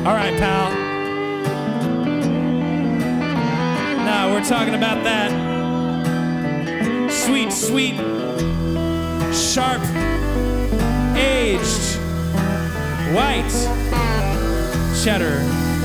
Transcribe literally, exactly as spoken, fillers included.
All right, pal. Now we're talking about that sweet, sweet, sharp, aged, white cheddar.